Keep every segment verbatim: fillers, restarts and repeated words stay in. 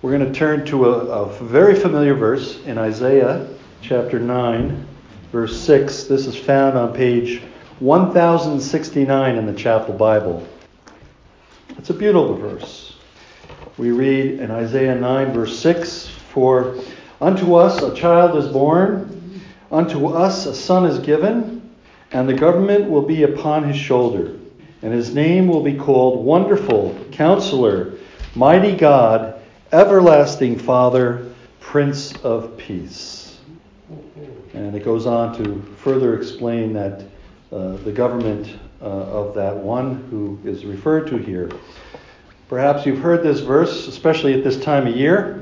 We're going to turn to a, a very familiar verse in Isaiah chapter nine, verse six. This is found on page one thousand sixty-nine in the Chapel Bible. It's a beautiful verse. We read in Isaiah nine, verse six, "For unto us a child is born, unto us a son is given, and the government will be upon his shoulder. And his name will be called Wonderful, Counselor, Mighty God, Everlasting Father, Prince of Peace." And it goes on to further explain that uh, the government uh, of that one who is referred to here. Perhaps you've heard this verse, especially at this time of year.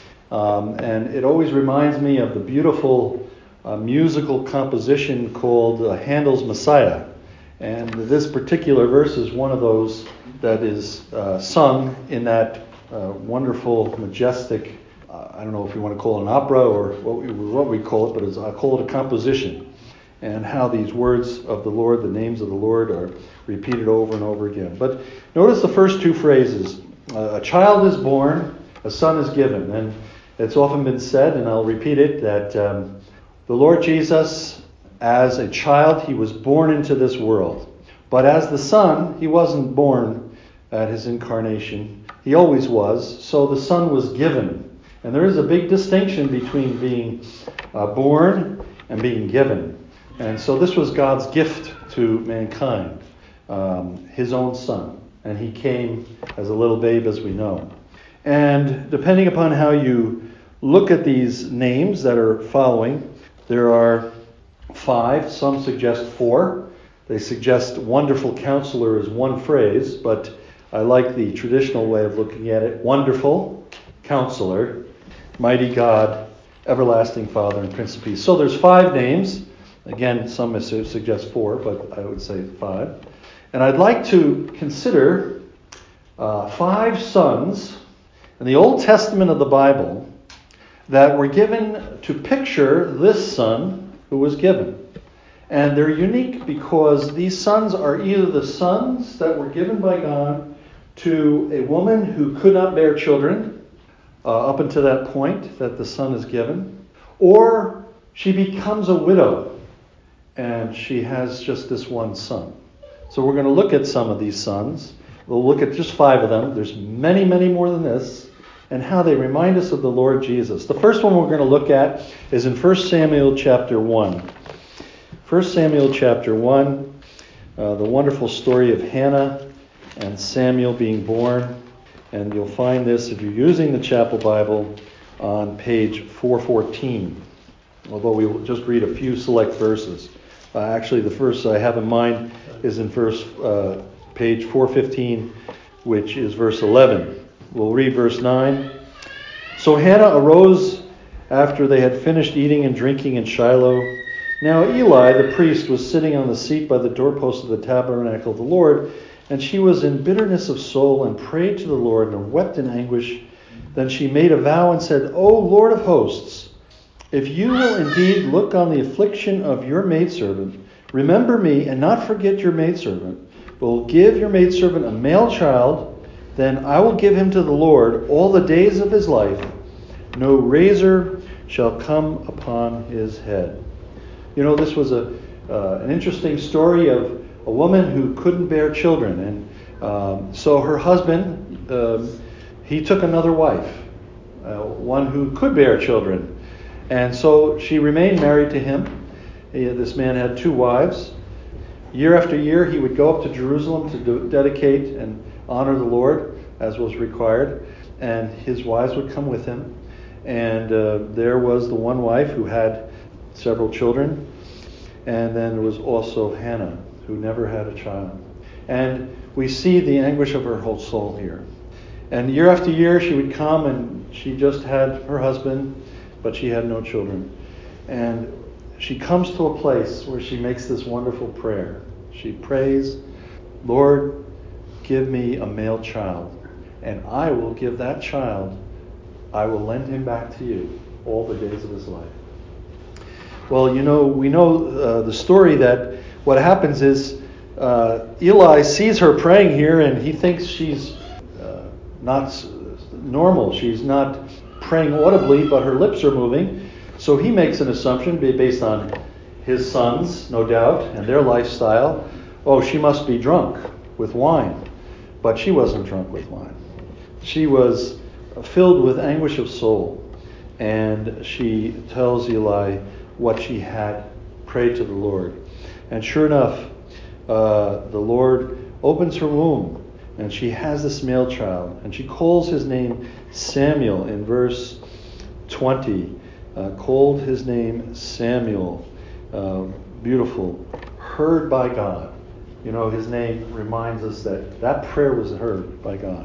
Um, and it always reminds me of the beautiful uh, musical composition called uh, Handel's Messiah. And this particular verse is one of those that is uh, sung in that uh, wonderful, majestic, uh, I don't know if you want to call it an opera or what we, what we call it, but it's, I call it a composition. And how these words of the Lord, the names of the Lord, are repeated over and over again. But notice the first two phrases. Uh, a child is born, a son is given. And it's often been said, and I'll repeat it, that um, the Lord Jesus, as a child, he was born into this world. But as the Son, he wasn't born at his incarnation. He always was. So the Son was given. And there is a big distinction between being uh, born and being given. And so this was God's gift to mankind, um, his own Son. And he came as a little babe, as we know. And depending upon how you look at these names that are following, there are five. Some suggest four. They suggest Wonderful Counselor is one phrase, but I like the traditional way of looking at it. Wonderful Counselor, Mighty God, Everlasting Father, and Prince of Peace. So there's five names. Again, some suggest four, but I would say five. And I'd like to consider uh, five sons in the Old Testament of the Bible that were given to picture this son who was given. And they're unique because these sons are either the sons that were given by God to a woman who could not bear children, uh, up until that point that the son is given, or she becomes a widow and she has just this one son. So we're going to look at some of these sons. We'll look at just five of them. There's many, many more than this. And how they remind us of the Lord Jesus. The first one we're going to look at is in First Samuel chapter one. First Samuel chapter one, uh, the wonderful story of Hannah and Samuel being born. And you'll find this, if you're using the Chapel Bible, on page four fourteen. Although we will just read a few select verses. Uh, actually, the verse I have in mind is in verse uh, page four fifteen, which is verse eleven. We'll read verse nine. "So Hannah arose after they had finished eating and drinking in Shiloh. Now Eli the priest was sitting on the seat by the doorpost of the tabernacle of the Lord, and she was in bitterness of soul and prayed to the Lord and wept in anguish. Then she made a vow and said, O Lord of hosts, if you will indeed look on the affliction of your maidservant, remember me and not forget your maidservant, but will give your maidservant a male child, then I will give him to the Lord all the days of his life. No razor shall come upon his head." You know, this was a uh, an interesting story of a woman who couldn't bear children. And um, so her husband, um, he took another wife, uh, one who could bear children. And so she remained married to him. He, this man had two wives. Year after year, he would go up to Jerusalem to do, dedicate and honor the Lord, as was required, and his wives would come with him. And uh, there was the one wife who had several children, and then there was also Hannah, who never had a child. And we see the anguish of her whole soul here. And year after year, she would come, and she just had her husband, but she had no children. And she comes to a place where she makes this wonderful prayer. She prays, Lord, give me a male child, and I will give that child, I will lend him back to you all the days of his life. Well, you know, we know uh, the story that what happens is uh, Eli sees her praying here, and he thinks she's uh, not normal. She's not praying audibly, but her lips are moving. So he makes an assumption based on his sons, no doubt, and their lifestyle. Oh, she must be drunk with wine. But she wasn't drunk with wine. She was filled with anguish of soul. And she tells Eli what she had prayed to the Lord. And sure enough, uh, the Lord opens her womb, and she has this male child. And she calls his name Samuel in verse twenty. Uh, called his name Samuel. Uh, beautiful. Heard by God. You know, his name reminds us that that prayer was heard by God.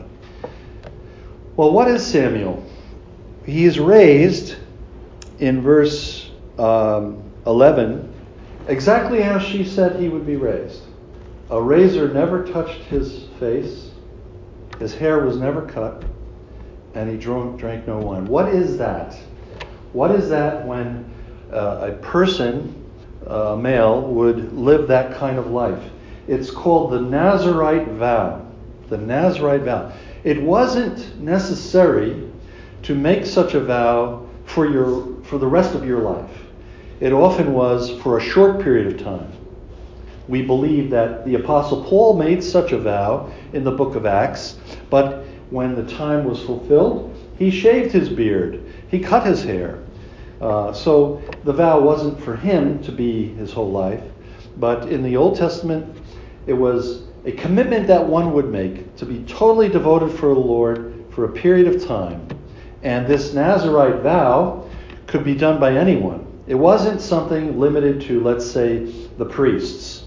Well, what is Samuel? He is raised in verse um, eleven exactly how she said he would be raised. A razor never touched his face. His hair was never cut. And he drank, drank no wine. What is that? What is that when uh, a person, a uh, male, would live that kind of life? It's called the Nazirite vow. The Nazirite vow. It wasn't necessary to make such a vow for your for the rest of your life. It often was for a short period of time. We believe that the Apostle Paul made such a vow in the book of Acts, but when the time was fulfilled, he shaved his beard. He cut his hair. Uh, so the vow wasn't for him to be his whole life, but in the Old Testament, it was a commitment that one would make to be totally devoted for the Lord for a period of time. And this Nazirite vow could be done by anyone. It wasn't something limited to, let's say, the priests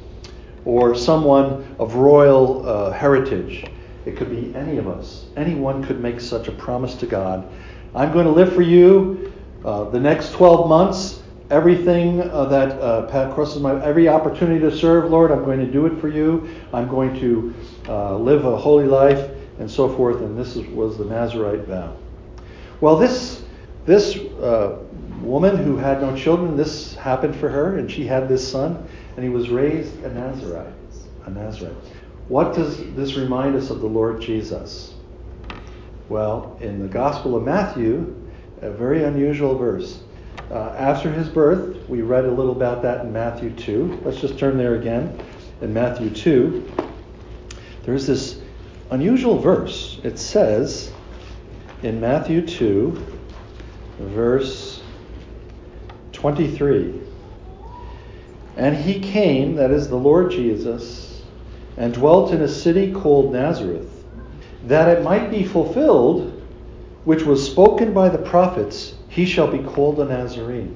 or someone of royal uh, heritage. It could be any of us. Anyone could make such a promise to God. I'm going to live for you uh, the next twelve months. Everything uh, that uh, crosses my, every opportunity to serve, Lord, I'm going to do it for you. I'm going to uh, live a holy life, and so forth. And this is, was the Nazirite vow. Well, this this uh, woman who had no children, this happened for her, and she had this son, and he was raised a Nazirite. A Nazirite. What does this remind us of the Lord Jesus? Well, in the Gospel of Matthew, a very unusual verse. Uh, after his birth, we read a little about that in Matthew two. Let's just turn there again. In Matthew two, there's this unusual verse. It says in Matthew two, verse twenty-three, and he came, that is the Lord Jesus, and dwelt in a city called Nazareth, that it might be fulfilled, which was spoken by the prophets, he shall be called a Nazarene.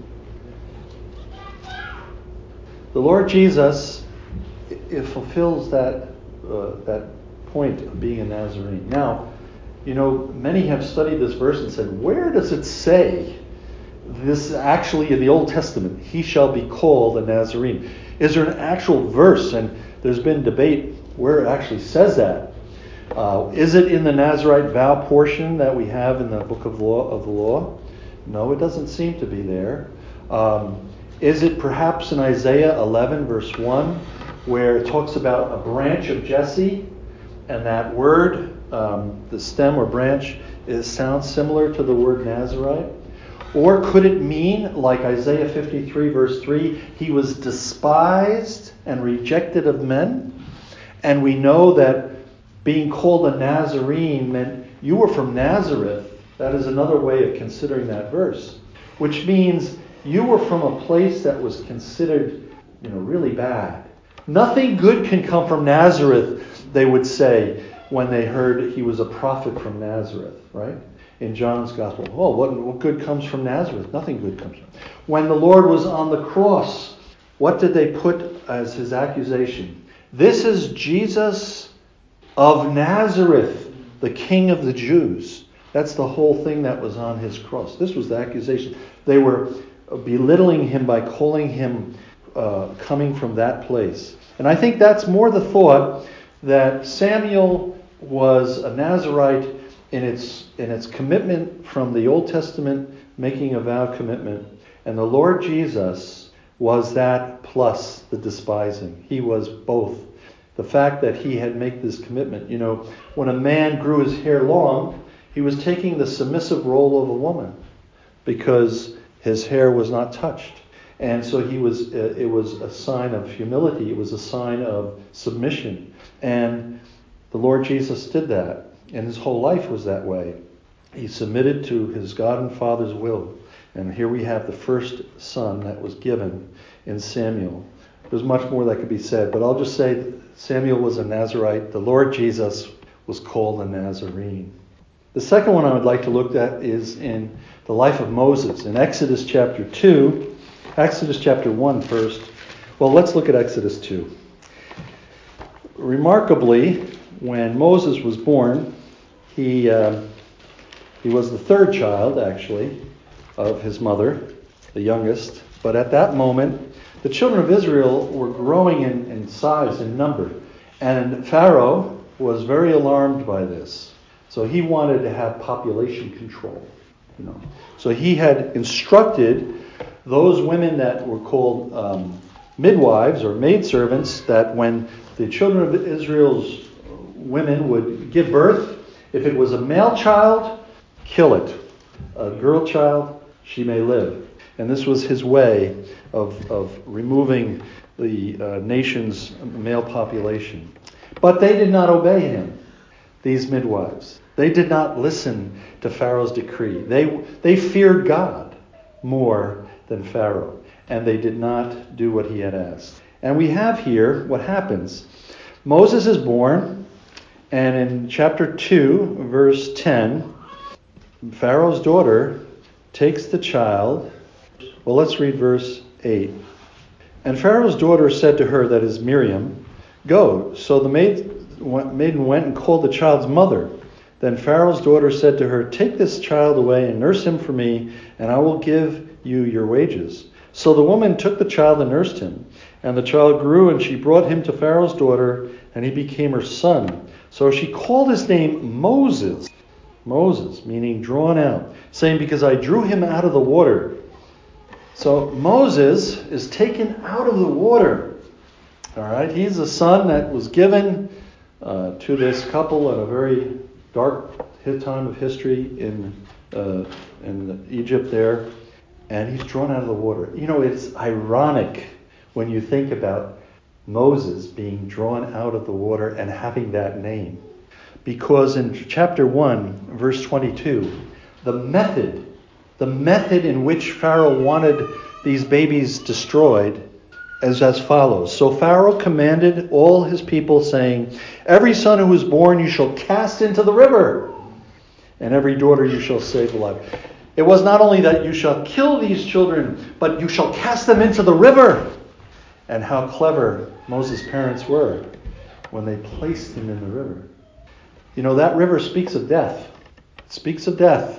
The Lord Jesus, it fulfills that uh, that point of being a Nazarene. Now, you know, many have studied this verse and said, where does it say this actually in the Old Testament, he shall be called a Nazarene? Is there an actual verse? And there's been debate where it actually says that. Uh, is it in the Nazirite vow portion that we have in the book of law of the law? No, it doesn't seem to be there. Um, is it perhaps in Isaiah eleven, verse one, where it talks about a branch of Jesse, and that word, um, the stem or branch, is sounds similar to the word Nazirite? Or could it mean, like Isaiah fifty-three, verse three, he was despised and rejected of men? And we know that being called a Nazarene meant you were from Nazareth. That is another way of considering that verse, which means you were from a place that was considered, you know, really bad. Nothing good can come from Nazareth, they would say when they heard he was a prophet from Nazareth, right? In John's Gospel. Oh, what, what good comes from Nazareth? Nothing good comes from. When the Lord was on the cross, what did they put as his accusation? This is Jesus of Nazareth, the King of the Jews. That's the whole thing that was on his cross. This was the accusation. They were belittling him by calling him uh, coming from that place. And I think that's more the thought that Samuel was a Nazirite in its in its commitment from the Old Testament, making a vow commitment. And the Lord Jesus was that plus the despising. He was both. The fact that he had made this commitment. You know, when a man grew his hair long, He was taking the submissive role of a woman because his hair was not touched. And so he was. Uh, it was a sign of humility. It was a sign of submission. And the Lord Jesus did that. And his whole life was that way. He submitted to his God and Father's will. And here we have the first son that was given in Samuel. There's much more that could be said, but I'll just say that Samuel was a Nazarite. The Lord Jesus was called a Nazarene. The second one I would like to look at is in the life of Moses. In Exodus chapter two, Exodus chapter one first. Well, let's look at Exodus two. Remarkably, when Moses was born, he uh, he was the third child, actually, of his mother, the youngest. But at that moment, the children of Israel were growing in, in size and number. And Pharaoh was very alarmed by this. So he wanted to have population control. You know. So he had instructed those women that were called um, midwives or maidservants, that when the children of Israel's women would give birth, if it was a male child, kill it. A girl child, she may live. And this was his way of, of removing the uh, nation's male population. But they did not obey him, these midwives. They did not listen to Pharaoh's decree. They, they feared God more than Pharaoh, and they did not do what he had asked. And we have here what happens. Moses is born, and in chapter two, verse ten, Pharaoh's daughter takes the child. Well, let's read verse eight. And Pharaoh's daughter said to her, that is Miriam, go. So the maid, maiden went and called the child's mother. Then Pharaoh's daughter said to her, take this child away and nurse him for me, and I will give you your wages. So the woman took the child and nursed him. And the child grew, and she brought him to Pharaoh's daughter, and he became her son. So she called his name Moses. Moses, meaning drawn out, saying, because I drew him out of the water. So Moses is taken out of the water. All right, he's a son that was given uh, to this couple at a very dark time of history in uh, in Egypt there, and he's drawn out of the water. You know, it's ironic when you think about Moses being drawn out of the water and having that name. Because in chapter one, verse twenty-two, the method, the method in which Pharaoh wanted these babies destroyed is as follows. So Pharaoh commanded all his people, saying, every son who is born you shall cast into the river, and every daughter you shall save alive. It was not only that you shall kill these children, but you shall cast them into the river. And how clever Moses' parents were when they placed him in the river. You know, that river speaks of death. It speaks of death.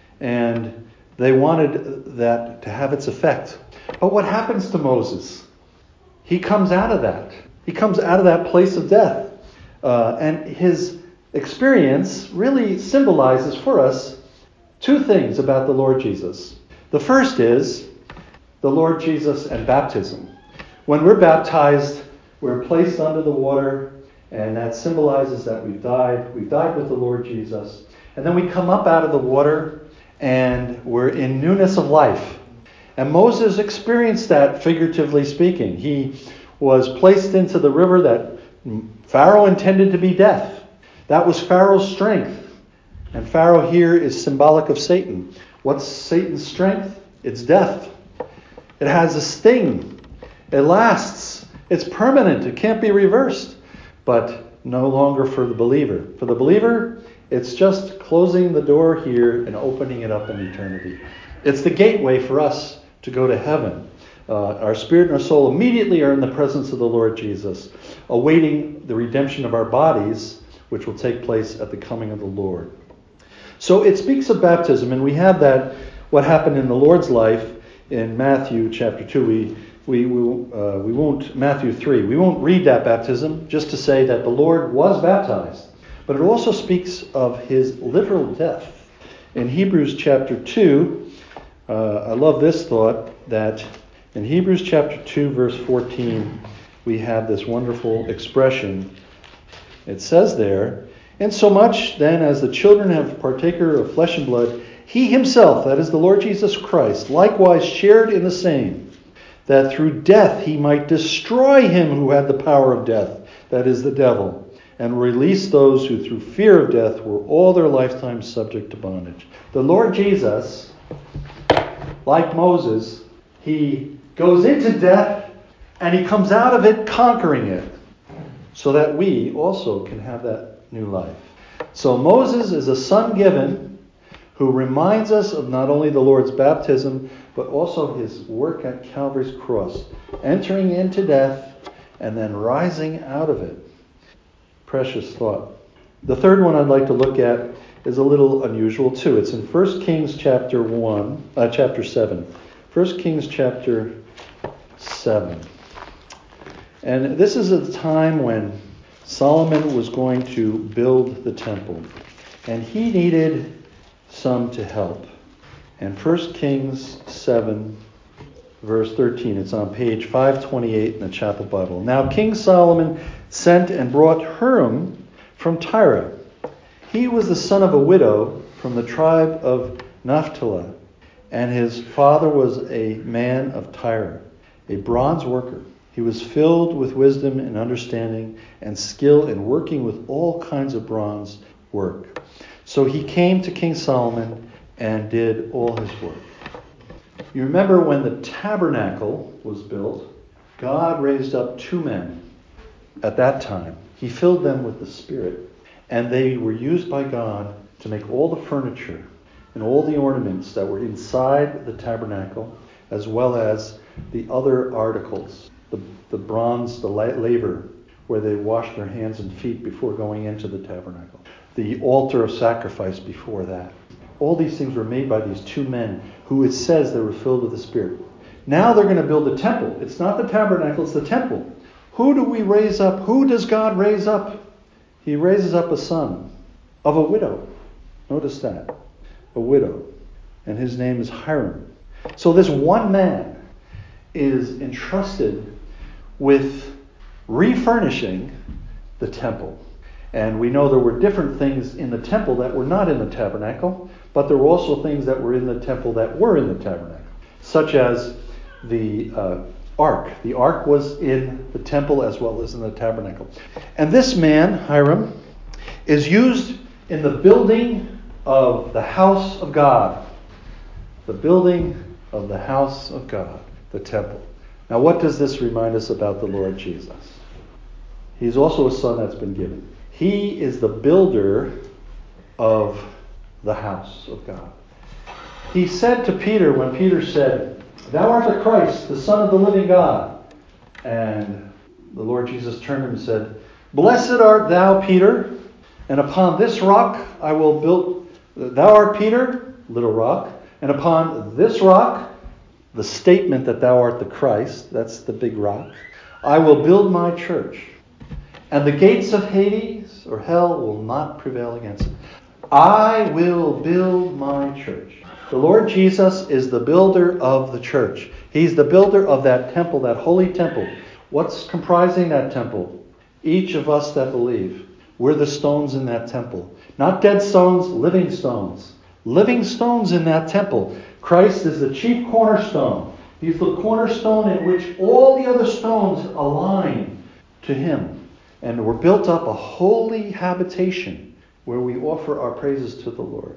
And they wanted that to have its effect. But what happens to Moses? He comes out of that. He comes out of that place of death. Uh, and his experience really symbolizes for us two things about the Lord Jesus. The first is the Lord Jesus and baptism. When we're baptized, we're placed under the water, and that symbolizes that we've died. We've died with the Lord Jesus. And then we come up out of the water, and we're in newness of life. And Moses experienced that, figuratively speaking. He was placed into the river that Pharaoh intended to be death. That was Pharaoh's strength. And Pharaoh here is symbolic of Satan. What's Satan's strength? It's death. It has a sting. It lasts. It's permanent. It can't be reversed. But no longer for the believer. For the believer, it's just closing the door here and opening it up in eternity. It's the gateway for us to go to heaven. Uh, our spirit and our soul immediately are in the presence of the Lord Jesus, awaiting the redemption of our bodies, which will take place at the coming of the Lord. So it speaks of baptism, and we have that, what happened in the Lord's life in Matthew chapter two. We we we, uh, we won't, Matthew three, we won't read that baptism, just to say that the Lord was baptized. But it also speaks of his literal death. In Hebrews chapter two, uh, I love this thought, that in Hebrews chapter two, verse fourteen, we have this wonderful expression. It says there, And so much then as the children have partaker of flesh and blood, he himself, that is the Lord Jesus Christ, likewise shared in the same, that through death he might destroy him who had the power of death, that is the devil, and release those who through fear of death were all their lifetime subject to bondage. The Lord Jesus, like Moses, he goes into death and he comes out of it conquering it, so that we also can have that new life. So Moses is a son given who reminds us of not only the Lord's baptism, but also his work at Calvary's cross, entering into death and then rising out of it. Precious thought. The third one I'd like to look at is a little unusual too. It's in First Kings chapter one, uh, chapter seven. First Kings chapter seven. And this is a time when Solomon was going to build the temple, and he needed some to help. And First Kings seven, verse thirteen, it's on page five twenty-eight in the Chapel Bible. Now King Solomon sent and brought Hiram from Tyre. He was the son of a widow from the tribe of Naphtali, and his father was a man of Tyre, a bronze worker. He was filled with wisdom and understanding and skill in working with all kinds of bronze work. So he came to King Solomon and did all his work. You remember when the tabernacle was built, God raised up two men at that time. He filled them with the Spirit, and they were used by God to make all the furniture and all the ornaments that were inside the tabernacle, as well as the other articles. The, the bronze, the laver, where they washed their hands and feet before going into the tabernacle. The altar of sacrifice before that. All these things were made by these two men who it says they were filled with the Spirit. Now they're going to build a temple. It's not the tabernacle, it's the temple. Who do we raise up? Who does God raise up? He raises up a son of a widow. Notice that. A widow. And his name is Hiram. So this one man is entrusted with refurnishing the temple. And we know there were different things in the temple that were not in the tabernacle, but there were also things that were in the temple that were in the tabernacle, such as the uh, ark. The ark was in the temple as well as in the tabernacle. And this man, Hiram, is used in the building of the house of God. The building of the house of God, the temple. Now, what does this remind us about the Lord Jesus? He's also a son that's been given. He is the builder of the house of God. He said to Peter, when Peter said, "Thou art the Christ, the Son of the living God." And the Lord Jesus turned to him and said, "Blessed art thou, Peter, and upon this rock I will build." Thou art Peter, little rock, and upon this rock, the statement that thou art the Christ, that's the big rock, I will build my church, and the gates of Hades or hell will not prevail against it. I will build my church. The Lord Jesus is the builder of the church. He's the builder of that temple, that holy temple. What's comprising that temple? Each of us that believe. We're the stones in that temple. Not dead stones, living stones. Living stones in that temple. Christ is the chief cornerstone. He's the cornerstone in which all the other stones align to him. And we're built up a holy habitation where we offer our praises to the Lord.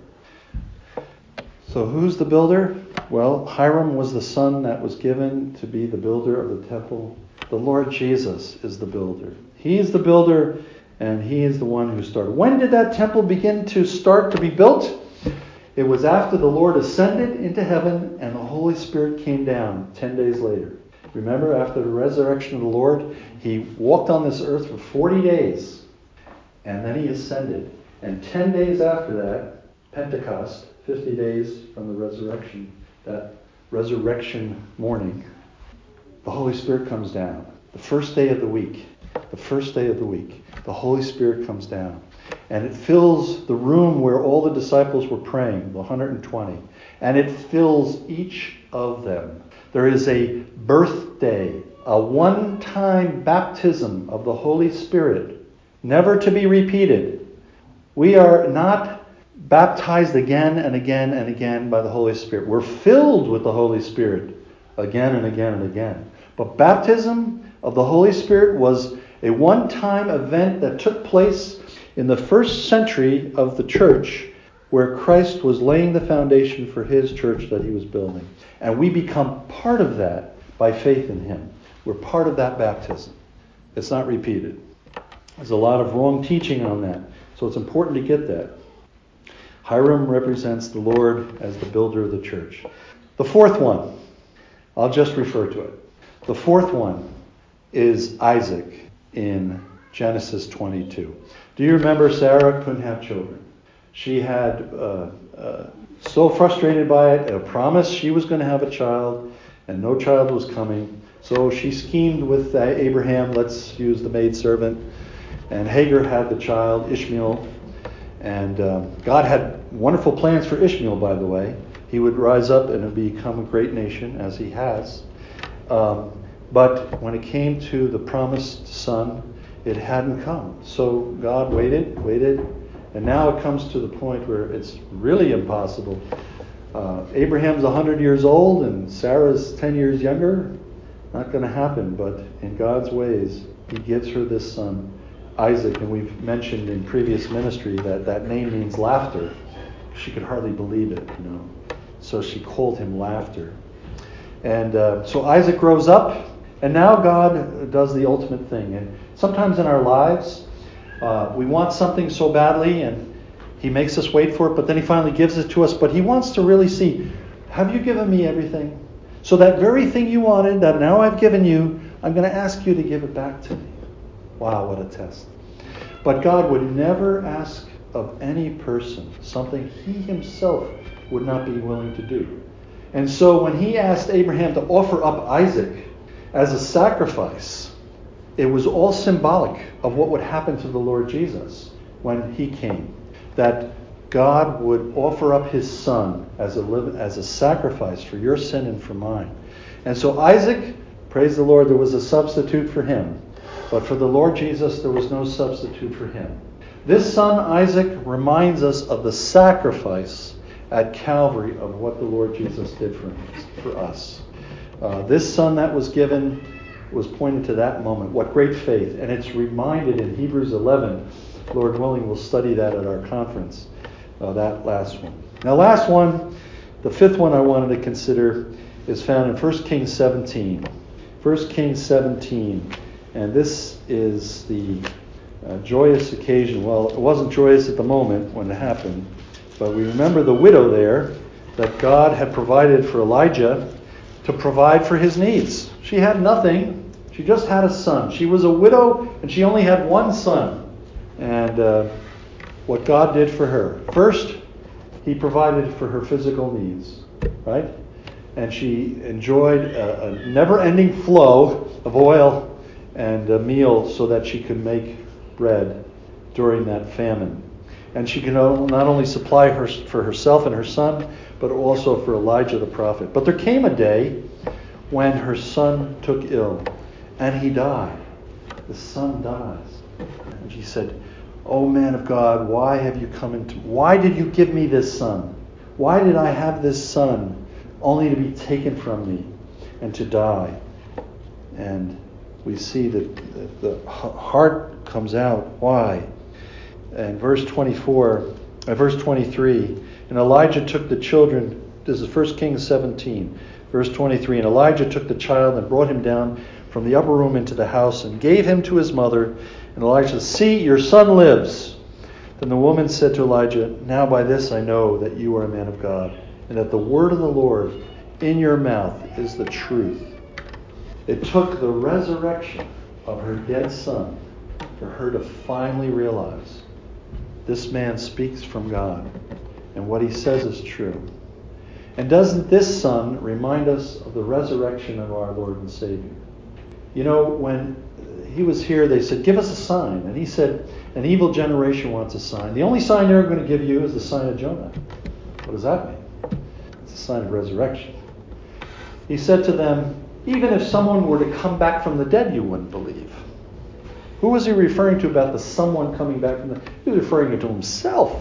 So who's the builder? Well, Hiram was the son that was given to be the builder of the temple. The Lord Jesus is the builder. He is the builder, and he is the one who started. When did that temple begin to start to be built? It was after the Lord ascended into heaven and the Holy Spirit came down ten days later. Remember, after the resurrection of the Lord, he walked on this earth for forty days. And then he ascended. And ten days after that, Pentecost, fifty days from the resurrection, that resurrection morning, the Holy Spirit comes down. The first day of the week. The first day of the week. The Holy Spirit comes down. And it fills the room where all the disciples were praying, the one hundred twenty. And it fills each of them. There is a birthday, a one-time baptism of the Holy Spirit, never to be repeated. We are not baptized again and again and again by the Holy Spirit. We're filled with the Holy Spirit again and again and again. But baptism of the Holy Spirit was a one-time event that took place in the first century of the church, where Christ was laying the foundation for his church that he was building. And we become part of that by faith in him. We're part of that baptism. It's not repeated. There's a lot of wrong teaching on that. So it's important to get that. Hiram represents the Lord as the builder of the church. The fourth one, I'll just refer to it. The fourth one is Isaac in Genesis twenty-two. Do you remember Sarah couldn't have children? She had uh, uh, so frustrated by it, a promise she was going to have a child, and no child was coming. So she schemed with uh, Abraham, let's use the maidservant, and Hagar had the child, Ishmael. And um, God had wonderful plans for Ishmael, by the way. He would rise up and become a great nation, as he has. Um, but when it came to the promised son, it hadn't come. So God waited, waited, and now it comes to the point where it's really impossible. Uh, Abraham's one hundred years old and Sarah's ten years younger. Not going to happen, but in God's ways, he gives her this son, Isaac. And we've mentioned in previous ministry that that name means laughter. She could hardly believe it, you know. So she called him Laughter. And uh, so Isaac grows up, and now God does the ultimate thing. And sometimes in our lives, uh, we want something so badly, and he makes us wait for it, but then he finally gives it to us. But he wants to really see, have you given me everything? So that very thing you wanted, that now I've given you, I'm going to ask you to give it back to me. Wow, what a test. But God would never ask of any person something he himself would not be willing to do. And so when he asked Abraham to offer up Isaac as a sacrifice, it was all symbolic of what would happen to the Lord Jesus when he came. That God would offer up his son as a live, as a sacrifice for your sin and for mine. And so Isaac, praise the Lord, there was a substitute for him. But for the Lord Jesus, there was no substitute for him. This son, Isaac, reminds us of the sacrifice at Calvary of what the Lord Jesus did for, for us. Uh, this son that was given was pointing to that moment. What great faith. And it's reminded in Hebrews eleven. Lord willing, we'll study that at our conference. Uh, that last one. Now, last one, the fifth one I wanted to consider is found in First Kings seventeen. First Kings seventeen. And this is the uh, joyous occasion. Well, it wasn't joyous at the moment when it happened, but we remember the widow there that God had provided for Elijah to provide for his needs. She had nothing. She just had a son. She was a widow, and she only had one son. And uh, what God did for her. First, he provided for her physical needs, right? And she enjoyed a, a never-ending flow of oil and a meal so that she could make bread during that famine. And she could not only supply her for herself and her son, but also for Elijah the prophet. But there came a day when her son took ill, and he died. The son dies. And she said, "Oh man of God, why have you come into, why did you give me this son? Why did I have this son only to be taken from me and to die?" And we see that the heart comes out. Why? And verse twenty-four, uh, verse twenty-three, and Elijah took the children. This is First Kings seventeen, verse twenty-three. And Elijah took the child and brought him down from the upper room into the house and gave him to his mother. And Elijah said, "See, your son lives." Then the woman said to Elijah, "Now by this I know that you are a man of God, and that the word of the Lord in your mouth is the truth." It took the resurrection of her dead son for her to finally realize this man speaks from God, and what he says is true. And doesn't this son remind us of the resurrection of our Lord and Savior? You know, when he was here, they said, "Give us a sign." And he said, "An evil generation wants a sign. The only sign they're going to give you is the sign of Jonah." What does that mean? It's a sign of resurrection. He said to them, "Even if someone were to come back from the dead, you wouldn't believe. Who was he referring to about the someone coming back from the dead? He was referring to himself.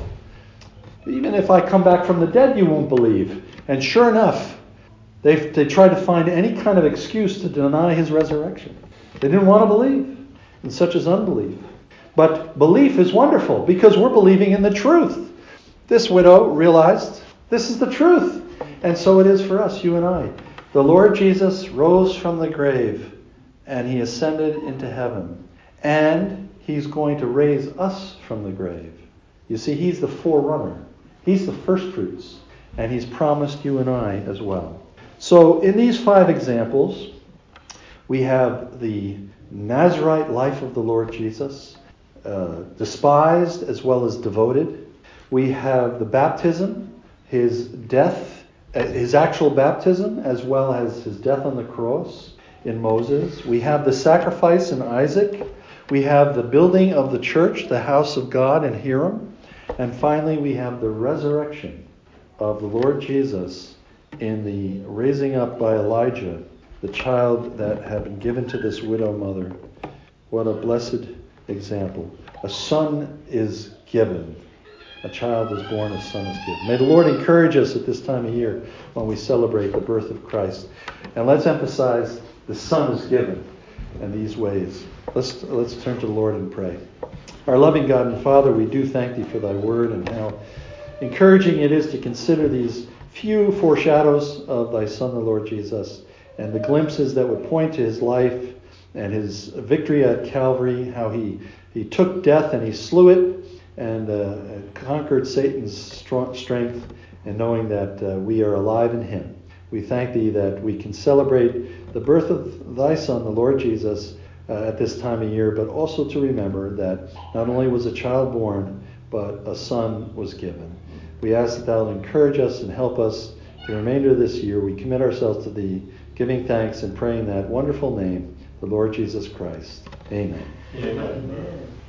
Even if I come back from the dead, you won't believe. And sure enough, they, they tried to find any kind of excuse to deny his resurrection. They didn't want to believe, and such is unbelief. But belief is wonderful because we're believing in the truth. This widow realized this is the truth. And so it is for us, you and I. The Lord Jesus rose from the grave and he ascended into heaven. And he's going to raise us from the grave. You see, he's the forerunner. He's the first fruits. And he's promised you and I as well. So in these five examples, we have the Nazirite life of the Lord Jesus, uh, despised as well as devoted. We have the baptism, his death, uh, his actual baptism, as well as his death on the cross in Moses. We have the sacrifice in Isaac. We have the building of the church, the house of God in Hiram. And finally, we have the resurrection of the Lord Jesus in the raising up by Elijah, the child that had been given to this widow mother. What a blessed example. A son is given. A child is born, a son is given. May the Lord encourage us at this time of year when we celebrate the birth of Christ. And let's emphasize the son is given in these ways. Let's, let's turn to the Lord and pray. Our loving God and Father, we do thank thee for thy word and how encouraging it is to consider these few foreshadows of thy Son, the Lord Jesus, and the glimpses that would point to his life and his victory at Calvary, how he, he took death and he slew it and uh, conquered Satan's strong strength, and knowing that uh, we are alive in him. We thank thee that we can celebrate the birth of thy Son, the Lord Jesus, uh, at this time of year, but also to remember that not only was a child born, but a son was given. We ask that thou encourage us and help us the remainder of this year. We commit ourselves to thee, giving thanks and praying that wonderful name, the Lord Jesus Christ. Amen. Amen.